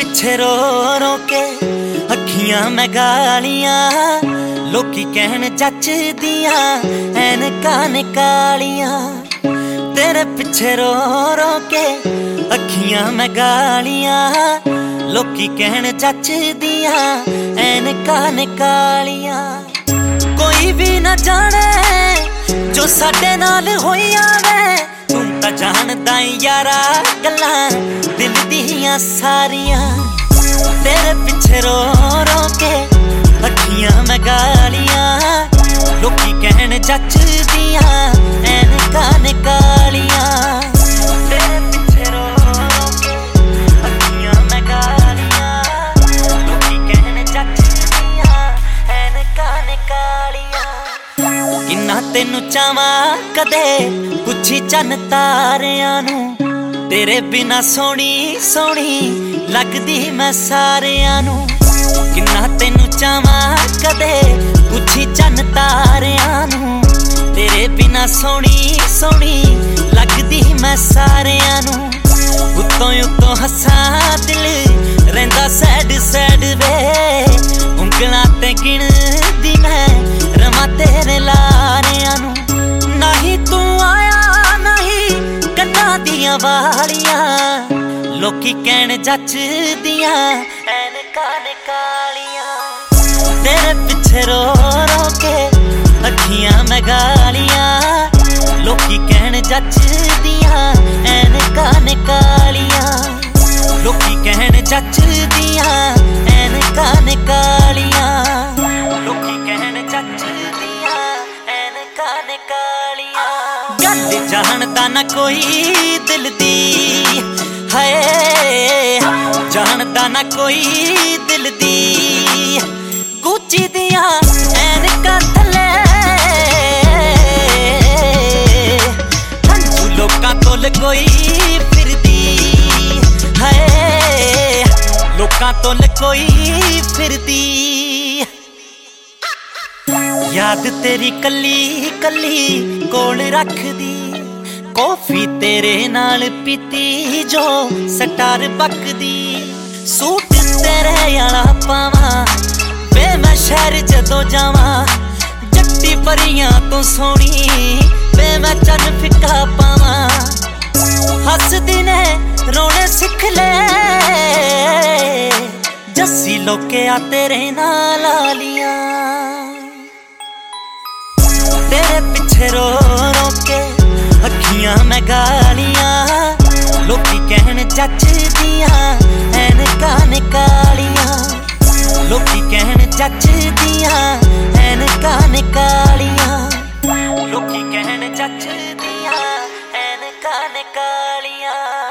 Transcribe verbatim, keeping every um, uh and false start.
पिछे रो रो के अखियां मैं गालियां, लोकी कहन जचदियां ऐनकां ने कालियां। तेरे पिछे रो रो के अखियां मैं गालियां, लोकी कहन जचदियां ऐनकां ने कालियां। कोई भी ना जाने जो साडे नाल होइयां वे, तू तां जानदा यारा गल्लां दिल दियां सारियां। तेरे पिछे रो रो के अखियां मैं गालियां, लोकी कहन जचदियां ऐनकां ने कालियां। तेरे पिछे रो रो के अखियां मैं गालियां, लोकी कहन जचदियां ऐनकां ने कालियां। किन्ना तेनू चावां कदे पुछी चन तारियां नू, तेरे बिना सोहनी सोहनी लगदी मैं सारियां नू। किन्ना तेनू चावां कदे पुछी चन तारियां नू, तेरे बिना सोहनी सोहनी लगदी मैं सारियां नू। उत्तों उत्तों हसां दिल रहिंदा सैड सैड वे, उंगलां ते गिणदी मैं रवां तेरे लारियां नू। नाही तू आया नहीं कन्नां दियां वालियां, लोकी कहन जचदियां ऐनकां ने कालियां। तेरे पिछे रो रो के अखियां मैं गालियां, लोकी कहन जचदियां ऐनकां ने कालियां। लोकी कहन जचदियां ऐनकां ने कालियां, लोकी कहन जचदियां ऐनकां ने कालियां। गल जानदा ना कोई दिल दी हाय, जानदा ना कोई दिल दी गुच्ची दियां ऐनकां थल्ले। हंझू लोकां तोल कोई फिरदी हाय, लोकां तोल कोई फिरदी। याद तेरी कली कली कोल रखदी, कॉफी तेरे नाल पीती जो स्टार बकदी। सूट तेरे आला पावां वे मैं शहर जदों जावां, जट्टी परियां तो सोहनी वे मैं चन फिक्का पावां। हसदी ने रोने सिख ले जस्सी लोके आ तेरे नाल आलियां। तेरे पिछे रो रो के अखियां मैं गालियां, लोकी कहन जचदियां ऐनकां ने कालियां। लोकी कहन जचदियां ऐनकां ने कालियां, लोकी कहन जचदियां ऐनकां ने कालियां।